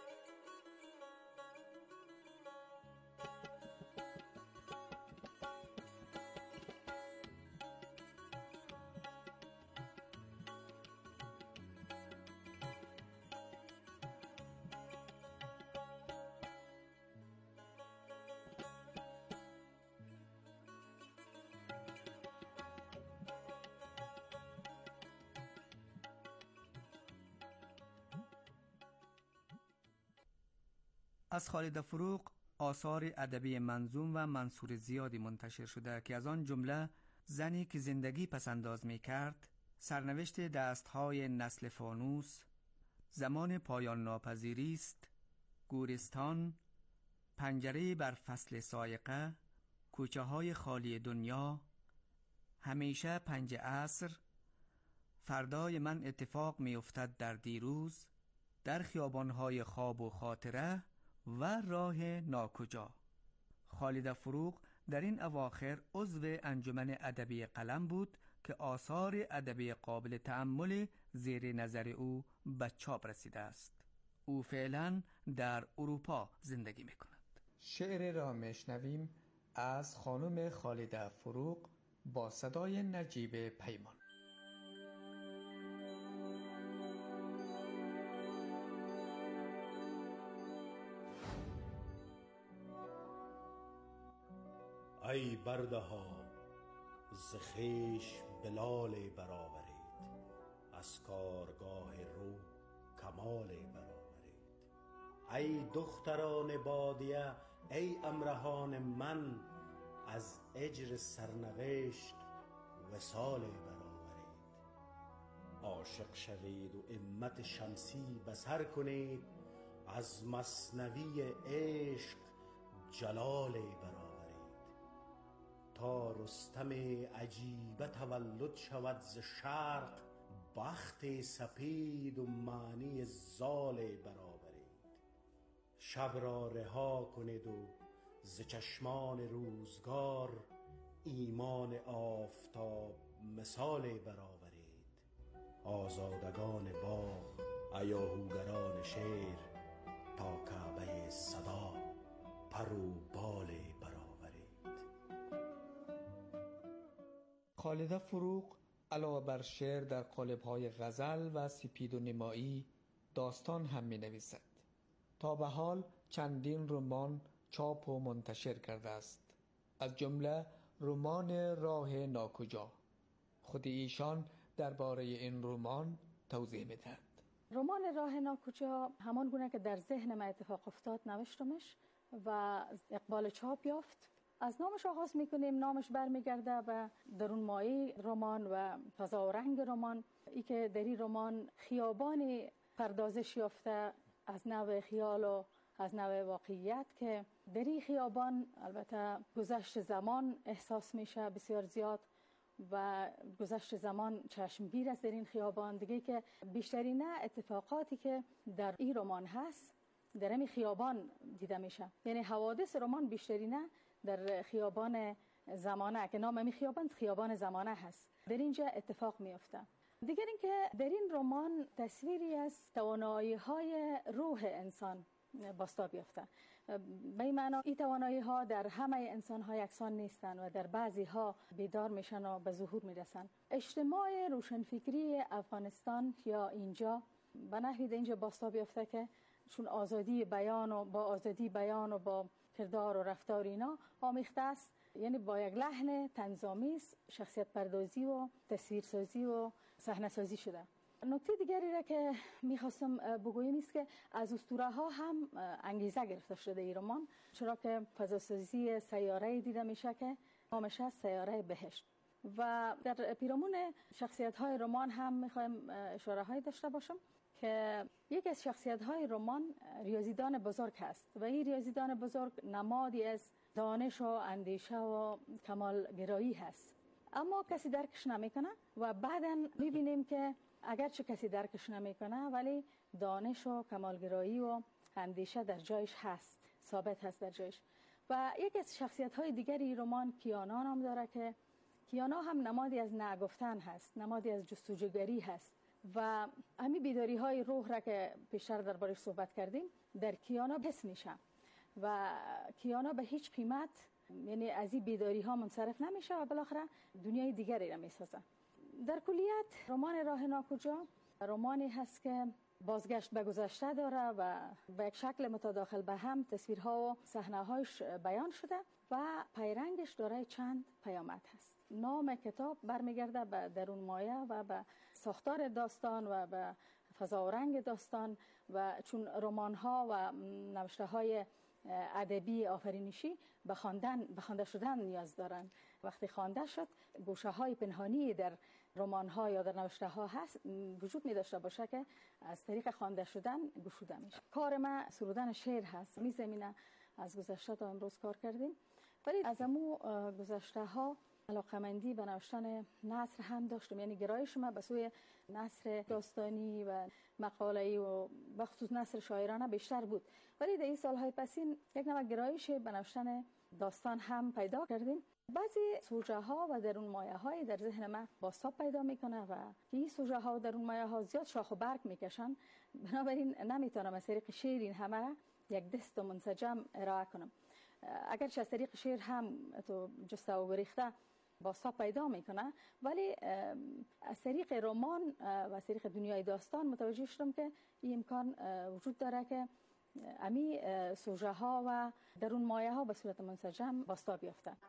از خالد فروغ آثار ادبی منظوم و منثور زیادی منتشر شده که از آن جمله زنی که زندگی پسنداز می کرد، سرنوشت دستهای نسل فانوس، زمان پایان ناپذیری است، گورستان، پنجره بر فصل سایقه، کوچه های خالی دنیا، همیشه 5 عصر، فردای من اتفاق می افتد در دیروز، در خیابانهای خواب و خاطره و راه ناکجا. خالد فروغ در این اواخر عضو انجمن ادبی قلم بود که آثار ادبی قابل تأمل زیر نظر او به چاپ رسیده است. او فعلا در اروپا زندگی می کند. شعر را میشنویم از خانم خالد فروغ با صدای نجیب پیمان. ای برده ها ز خویش بلال برآورید، از کارگاه رو کمال برآورید. ای دختران بادیه، ای امرهان من، از اجر سرنوشت وصال برآورید. عاشق شوید و همت شمسی بسر کنید، از مثنوی عشق جلال برآورید. تا رستم عجیبه تولد شود ز شرق، بخت سپید و معنی زال برآورید. شب را رها کنید و ز چشمان روزگار، ایمان آفتاب مثال برآورید. آزادگان باغ، هیاهوگران شعر، تا کعبه صدا پر و بال برآورید. خالد فروغ علاوه بر شعر در قالب‌های غزل و سپید و نمایی، داستان هم می‌نویسد. تا به حال چندین رمان چاپ و منتشر کرده است، از جمله رمان راه ناکجا. خود ایشان درباره این رمان توضیح می‌دهد. رمان راه ناکجا همان گونه که در ذهن من اتفاق افتاد نوشتمش و اقبال چاپ یافت. از نامش آغاز میکنیم. نامش برمیگرده به درون مایه رمان و فضا و رنگ رمان. ای که در این رمان خیابانی پردازش یافته از نوع خیال و از نوع واقعیت، که در این خیابان البته گذشت زمان احساس میشه بسیار زیاد و گذشت زمان چشمگیر است در این خیابان. دیگه که بیشترین اتفاقاتی که در این رمان هست در این خیابان دیده میشه، یعنی حوادث رمان بیشترین در خیابان زمانه، که نام این خیابان زمانه هست، در اینجا اتفاق میفته. دیگر اینکه در این رمان تصویری از توانایی‌های روح انسان بازتاب یافته. به این معنا این توانایی‌ها در همه انسان‌ها یکسان نیستند و در بعضی‌ها بیدار میشن و به ظهور میرسن. اجتماع روشنفکری افغانستان یا اینجا به نحوی اینجا بازتاب یافته که چون آزادی بیان و با کردار و رفتار اینا آمیخته است، یعنی با یک لحن طنزآمیز شخصیت پردازی و تصویرسازی و صحنه سازی شده. نکته دیگری را که میخواستم بگویم است که از اسطوره ها هم انگیزه گرفته شده این رمان، چرا که فضاسازی سیاره دیده میشه که نامش است سیاره بهشت. و در پیرامون شخصیت های رمان هم میخوایم اشاره های داشته باشم که یکی از شخصیت های رمان ریاضیدان بزرگ است و این ریاضیدان بزرگ نمادی از دانش و اندیشه و کمالگرایی هست، اما کسی درکش نمیکنه و بعداً میبینیم که اگرچه کسی درکش نمیکنه ولی دانش و کمالگرایی و اندیشه در جایش هست، ثابت هست در جایش. و یکی از شخصیت های دیگری رمان کیانا نام داره که کیانا هم نمادی از نگفتن هست، نمادی از جستجوگری هست و همین بیداری های روح را که پیشتر دربارش صحبت کردیم در کیانا حس میشه و کیانا به هیچ قیمت یعنی از این بیداری ها منصرف نمیشه و بالاخره دنیای دیگری را میسازه. در کلیت رمان راه ناکجا رمانی هست که بازگشت به گذشته داره و به یک شکل متداخل به هم تصویرها و صحنه‌هایش بیان شده و پیرنگش دارای چند پیامد هست. نام کتاب برمیگرده به درون مایه و به ساختار داستان و به فضا و رنگ داستان و چون رمان‌ها و نوشته‌های ادبی آفرینشی به خوانده شدن نیاز دارن. وقتی خوانده شد گوشه های پنهانی در رمان ها یا در نوشته ها هست وجود می داشته باشه که از طریق خوانده شدن گشوده میشه. کار ما سرودن شعر هست. می زمینه از گذشته تا امروز کار کردیم، ولی از امو گذشته ها علاقمندی به نوشتن نثر هم داشتم، یعنی گرایش ما به سوی نثر داستانی و مقاله‌ای و بخصوص نثر شاعرانه بیشتر بود. ولی در این سالهای پسین یک نوع گرایش به نوشتن داستان هم پیدا کردیم. بعضی سوژه ها و درون مایه های در ذهن ما بازتاب پیدا میکنه و این سوژه ها و درون مایه ها زیاد شاخ و برگ میکشن، بنابراین نمیتونم از طریق شعر این همه را یک دست منسجم ارائه کنم. اگرچه از طریق شعر هم تو جسته و گریخته بازتاب پیدا میکنه، ولی از طریق رمان و از طریق دنیای داستان متوجه شدم که این امکان وجود داره که امی سوژه ها و درون مایه ها به صورت منسجم بازتاب یافتن.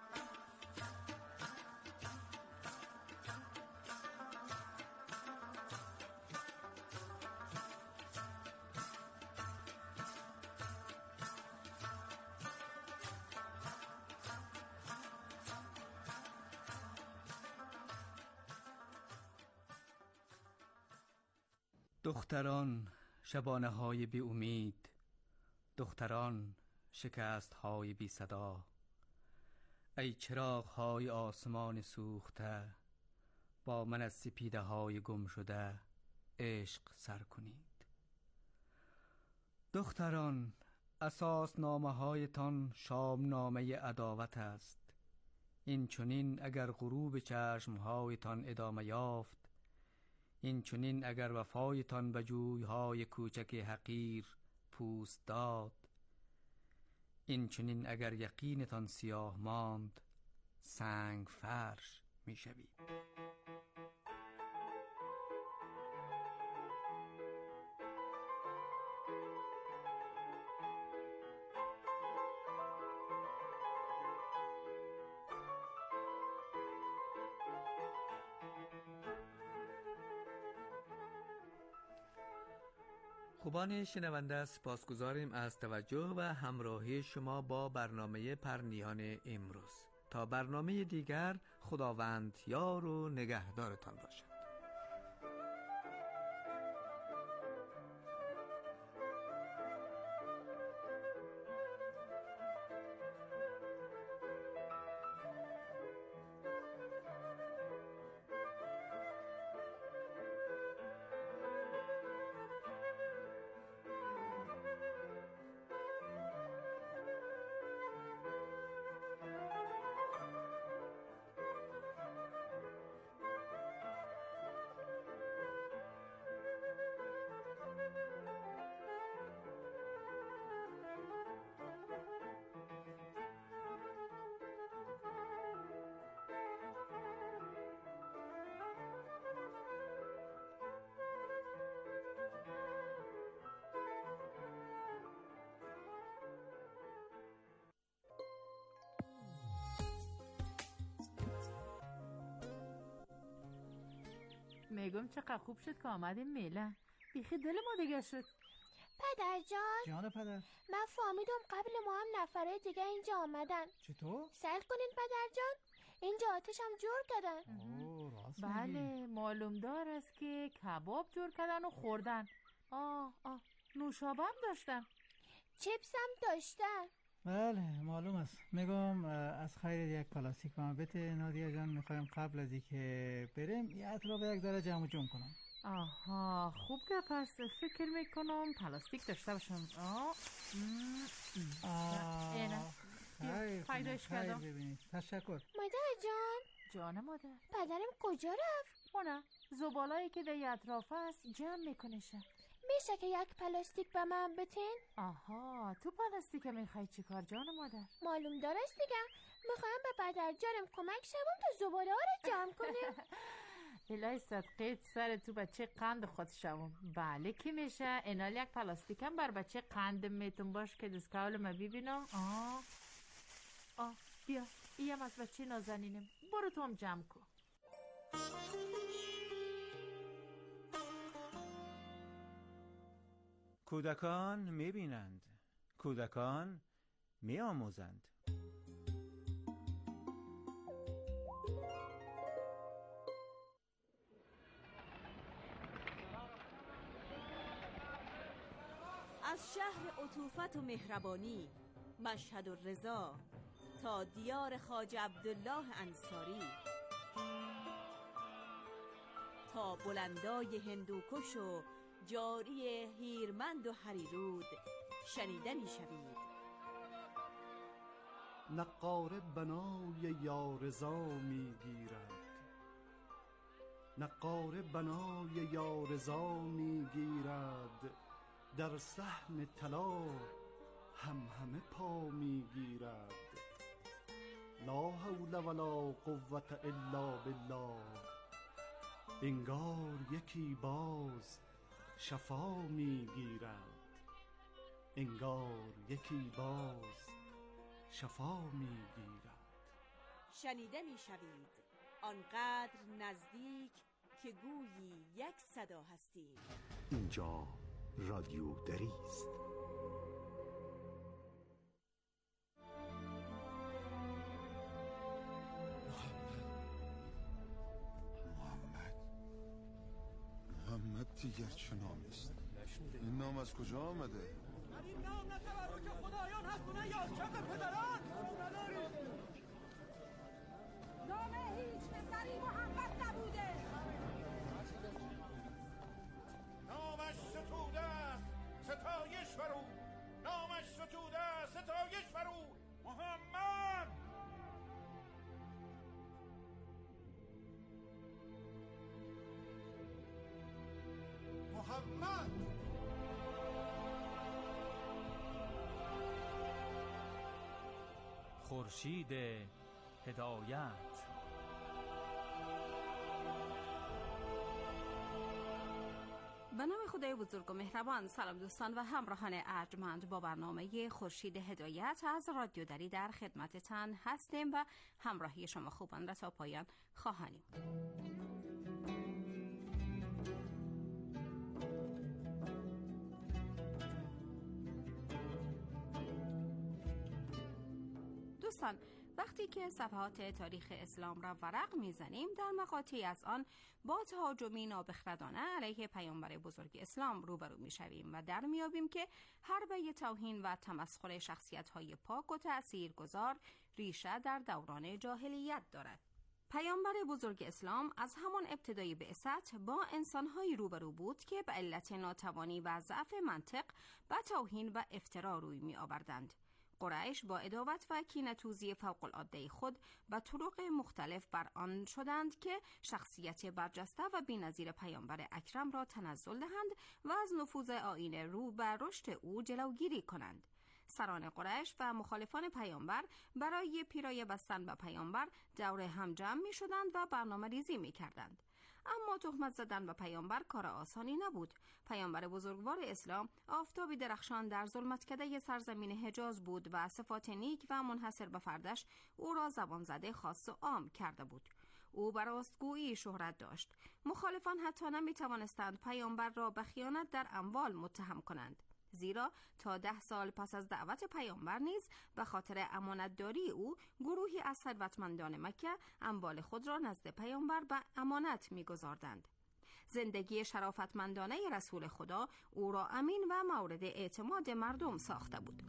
دختران شبانه های بی امید، دختران شکست های بی صدا، ای چراغ های آسمان سوخته، با من از سپیده های گم شده عشق سر کنید. دختران اساس نامه هایتان شام نامه عداوت است، این چنین اگر غروب چشم هایتان ادامه یافت، این چنین اگر وفایتان به جویهای کوچک حقیر پوست داد، این چنین اگر یقینتان سیاه ماند سنگ فرش می شوید. خوبان شنونده سپاسگزاریم از توجه و همراهی شما با برنامه پرنیان امروز. تا برنامه دیگر خداوند یار و نگهدارتان باشد. میگم چقدر خوب شد که آمدیم میله، بیخی دل ما دیگه شد. پدر جان پدر، من فهمیدم قبل ما هم نفره دیگه اینجا آمدن. چطور؟ سر کنین پدر جان، اینجا آتش هم جور کردن. بله معلوم دار است که کباب جور کردن و خوردن. نوشابه هم داشتن، چیپس هم داشتن. بله معلوم است. میگم از خیر یک پلاستیک به من بده نادیا جان، میخوایم قبل از اینکه بریم یه اطراف یک ذره جمع جمع کنم. آها خوب که پس فکر میکنم پلاستیک داشته باشم. پیداش کردم. تشکر مادر جان. جان مادر. پدرم کجا رفت؟ اونه زبالایی که در اطراف است جمع میکنشه. میشه که یک پلاستیک به من بتین؟ آها تو پلاستیک میخوای چی کار جان مادر؟ معلوم دارست دیگه، میخوایم به پدر جانم کمک شوم تا زباله ها رو جمع کنیم. الهی صدقیت سر تو بچه قند خود شوم. بله که میشه. اینال یک پلاستیکم بر بچه قند میتون باش که دستکاول ما ببینم. بیا ایم از بچه نازنینم، برو تو هم جمع کن. کودکان میبینند کودکان می‌آموزند. از شهر عطوفت و مهربانی مشهد الرضا تا دیار خواجه عبدالله انصاری، تا بلندای هندوکش و جاری هیرمند و هریرود شنیده می شوید. نقاره بنای یارضا می گیرد، نقاره بنای یارضا می گیرد، در صحن طلا همه پا می گیرد. لا حول ولا قوة الا بالله، انگار یکی باز شفا می گیرد، انگار یکی باز شفا می گیرد. شنیده می شوید آنقدر نزدیک که گویی یک صدا هستید. اینجا رادیو دری است. محمد دیگر چه نامی است؟ این نام از کجا آمده؟ این نام نه تبرک خدایان هست و نه یادکرد پدران. نام هیچ پسری محمد نبوده. نامش ستوده است ستایش بر او، نامش ستوده است ستایش بر او. محمد محمد خورشید هدایت. به نام خدای بزرگ و مهربان. سلام دوستان و همراهان ارجمند، با برنامه خورشید هدایت از رادیو دری در خدمتتان هستیم و همراهی شما خوبان را تا پایان خواهانیم. دوستان، وقتی که صفحات تاریخ اسلام را ورق میزنیم، در مقاطعی از آن با تهاجمی نابخردانه علیه پیامبر بزرگ اسلام روبرو میشویم و در میابیم که حربه توهین و تمسخر شخصیت‌های پاک و تأثیرگذار ریشه در دوران جاهلیت دارد. پیامبر بزرگ اسلام از همان ابتدای بعثت با انسان‌هایی روبرو بود که به علت ناتوانی و ضعف منطق به توهین و افترا روی می‌آوردند. قریش با عداوت و کینه‌توزی فوق‌العاده خود به طرق مختلف بر آن شدند که شخصیت برجسته و بی‌نظیر پیامبر اکرم را تنزل دهند و از نفوذ آیین رو بر رشد او جلوگیری کنند. سران قریش و مخالفان پیامبر برای پیرایه بستن به پیامبر دور هم جمع می شدند و برنامه ریزی می کردند. اما تهمت زدن به پیامبر کار آسانی نبود. پیامبر بزرگوار اسلام آفتابی درخشان در ظلمتکده سرزمین حجاز بود و صفات نیک و منحصر به فردش او را زبان زده خاص و عام کرده بود. او به راستگویی شهرت داشت. مخالفان حتی نمی توانستند پیامبر را به خیانت در اموال متهم کنند، زیرا تا 10 سال پس از دعوت پیامبر نیز به خاطر امانتداری او گروهی از ثروتمندان مکه اموال خود را نزد پیامبر به امانت می‌گذاردند. زندگی شرافتمندانه رسول خدا او را امین و مورد اعتماد مردم ساخته بود.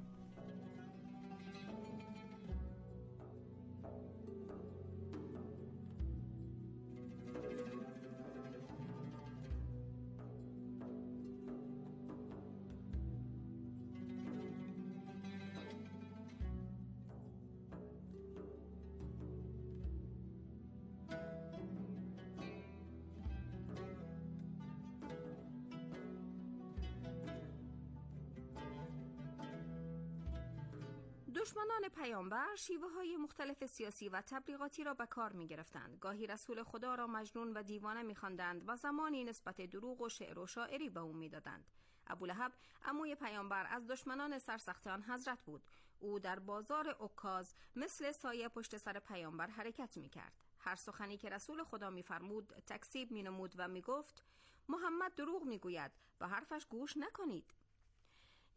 دشمنان پیامبر شیوه های مختلف سیاسی و تبلیغاتی را به کار می گرفتند. گاهی رسول خدا را مجنون و دیوانه می خواندند و زمانی نسبت دروغ و شعر و شاعری به او می دادند. ابولهب عموی پیامبر از دشمنان سرسختان حضرت بود. او در بازار عکاظ مثل سایه پشت سر پیامبر حرکت می کرد. هر سخنی که رسول خدا می فرمود تکذیب می نمود و می گفت محمد دروغ می گوید، به حرفش گوش نکنید.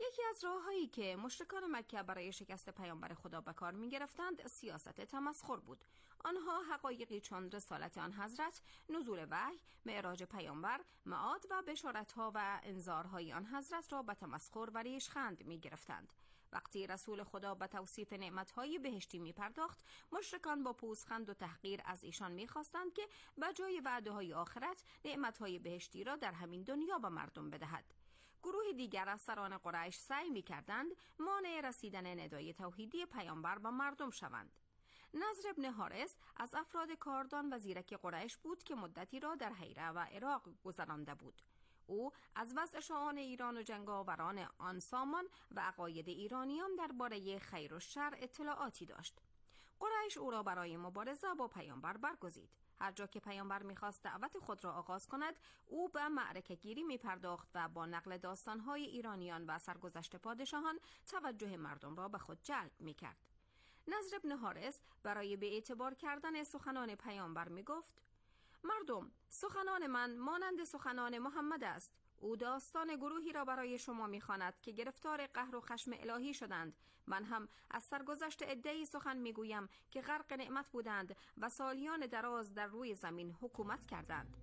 یکی از راه‌هایی که مشرکان مکه برای شکست پیامبر خدا به کار می‌گرفتند سیاست تمسخر بود. آنها حقایقی چون رسالت آن حضرت، نزول وحی، معراج پیامبر، معاد و بشارت‌ها و انذارهای آن حضرت را به تمسخر و ریشخند می‌گرفتند. وقتی رسول خدا به توصیف نعمت‌های بهشتی می‌پرداخت، مشرکان با پوزخند و تحقیر از ایشان می‌خواستند که بجای وعده‌های آخرت، نعمت‌های بهشتی را در همین دنیا به مردم بدهد. گروه دیگر از سران قریش سعی می‌کردند مانع رسیدن ندای توحیدی پیامبر به مردم شوند. نضر ابن حارث از افراد کاردان و زیرک قریش بود که مدتی را در حیره و عراق گذرانده بود. او از وضع شاهان ایران و جنگاوران آن سامان و عقاید ایرانیان درباره خیر و شر اطلاعاتی داشت. قریش او را برای مبارزه با پیامبر برگزید. هر جا که پیامبر می‌خواست دعوت خود را آغاز کند، او به معرکه گیری می‌پرداخت و با نقل داستان‌های ایرانیان و سرگذشت پادشاهان توجه مردم را به خود جلب می‌کرد. نضر ابن حارث برای به اعتبار کردن سخنان پیامبر می‌گفت: مردم، سخنان من مانند سخنان محمد است. او داستان گروهی را برای شما می‌خواند که گرفتار قهر و خشم الهی شدند. من هم از سرگذشت عده‌ای سخن می‌گویم که غرق نعمت بودند و سالیان دراز در روی زمین حکومت کردند.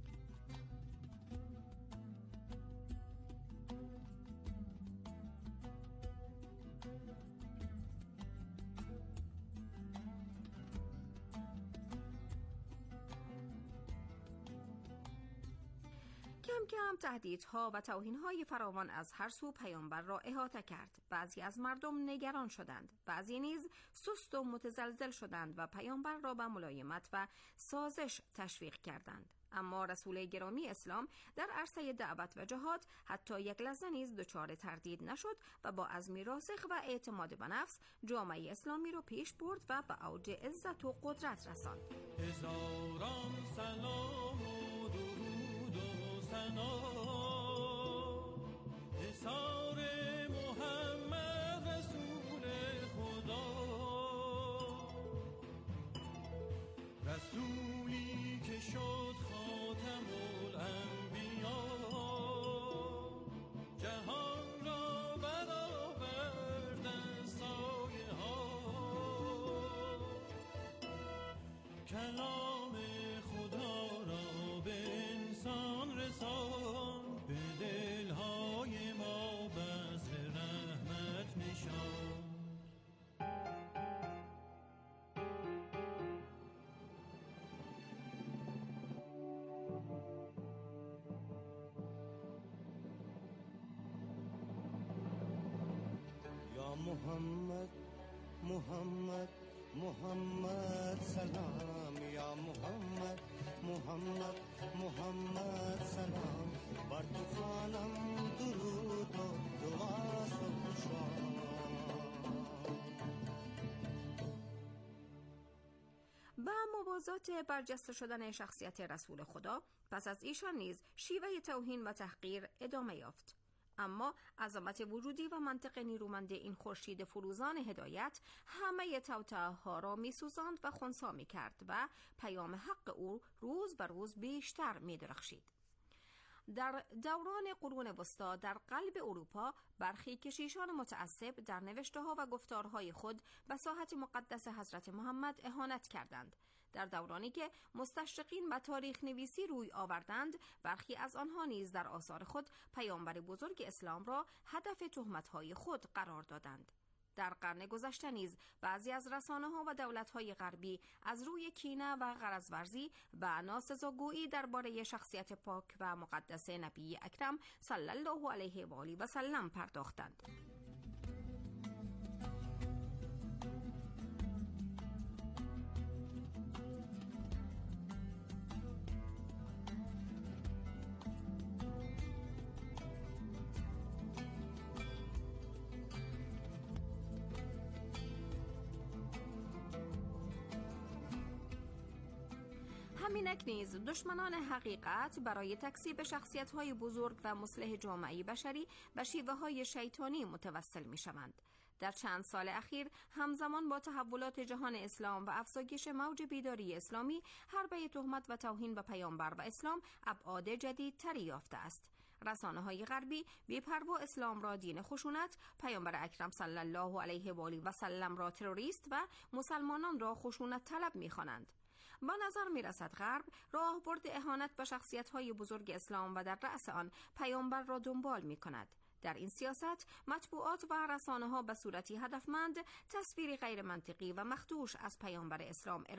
کم کم تهدیدها و توهینهای فراوان از هر سو پیامبر را احاطه کرد. بعضی از مردم نگران شدند، بعضی نیز سست و متزلزل شدند و پیامبر را به ملایمت و سازش تشویق کردند. اما رسول گرامی اسلام در عرصه دعوت و جهاد حتی یک لحظه نیز دچار تردید نشد و با عزمی راسخ و اعتماد به نفس جامعه اسلامی را پیش برد و به اوج عزت و قدرت رساند. هزاران سلام و درود و ثنا حصار محمد رسول خدا، رسولی که شد خاتم الانبیا، جهان را برآورد از سایه ها، کلام خدا را به انسان رساند، به دلهای ما بذر رحمت نشاند. محمد محمد محمد سلام، یا محمد محمد محمد سلام، بر تو خوانم درود و دعا صبح شام. با موازات برجسته شدن شخصیت رسول خدا، پس از ایشان نیز شیوه توهین و تحقیر ادامه یافت. اما عظمت وجودی و منطق نیرومند این خورشید فروزان هدایت همه توطئه‌ها را می‌سوزاند و خنثی می‌کرد و پیام حق او روز به روز بیشتر می‌درخشید. در دوران قرون وسطی در قلب اروپا برخی کشیشان متعصب در نوشته‌ها و گفتارهای خود به ساحت مقدس حضرت محمد اهانت کردند. در دورانی که مستشرقین به تاریخ نویسی روی آوردند، برخی از آنها نیز در آثار خود پیامبر بزرگ اسلام را هدف تهمت‌های خود قرار دادند. در قرن گذشته نیز بعضی از رسانه‌ها و دولت‌های غربی از روی کینه و غرض‌ورزی و ناسزاگویی درباره شخصیت پاک و مقدس نبی اکرم صلی الله علیه و آله و سلم پرداختند. همینک نیز دشمنان حقیقت برای تکذیب شخصیت‌های بزرگ و مصلح جامعه بشری و شیوه‌های شیطانی متوسل می‌شوند. در چند سال اخیر همزمان با تحولات جهان اسلام و افزایش موج بیداری اسلامی، حربه تهمت و توهین به پیامبر و اسلام ابعاد جدیدتری یافته است. رسانه‌های غربی بی‌پروا اسلام را دین خشونت، پیامبر اکرم صلی الله علیه و آله و سلم را تروریست و مسلمانان را خشونت طلب می‌خوانند. با نظر می‌رسد غرب راهبرد اهانت به شخصیت‌های بزرگ اسلام و در رأس آن پیامبر را دنبال می‌کند. در این سیاست مطبوعات و رسانه‌ها به صورتی هدفمند تصویری غیر منطقی و مخدوش از پیامبر اسلام